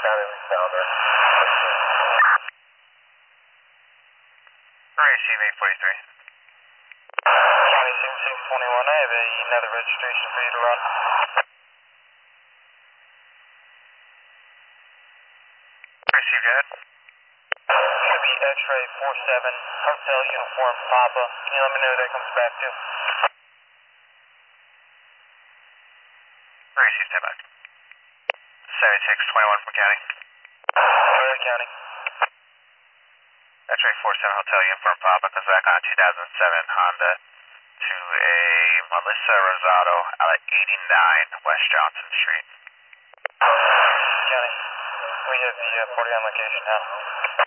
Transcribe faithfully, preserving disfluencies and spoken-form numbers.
County, Sounder. Receive eight forty-three. County sixty-six twenty-one, I have a, another registration for you to run. Receive, go ahead. Should be X-ray four seven, Hotel Uniform Papa. Can you let me know who that comes back to? Receive, stand back. seventy-six twenty-one from County. Florida County. X-ray four seven Hotel Uniform Papa comes back on a two thousand seven Honda to a Melissa Rosado out at eighty-nine West Johnson Street. County, we have the uh, forty on location now.